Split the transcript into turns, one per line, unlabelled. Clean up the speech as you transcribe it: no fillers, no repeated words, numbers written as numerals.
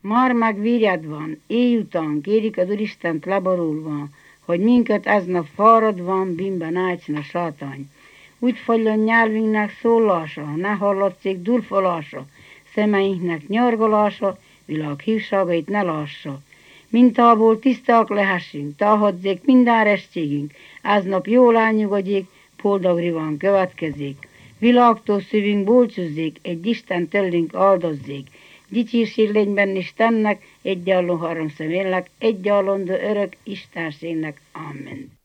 Mar meg vigyed van, éj után kérik az Úristent leborulva, hogy minket aznap fáradvan bűnben ájtson a sátány. Úgy foglyon nyelvünknek szólása, ne hallatszik durfolása, szemeinknek nyargalása, világ hívságait ne lássa. Mintából tiszták lehessünk, táhadzék minden restségünk, aznap jól elnyugodjék, boldog következik. Világtól szívünk búcsúzzék, egy Isten tőlünk áldozzék. Dicsőség legyen Istennek, egyálló háromszor élnek, egyállandó örök Istenségnek. Amen.